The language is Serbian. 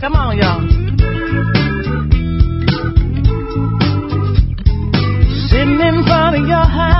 Come on, y'all. Sitting in front of your house.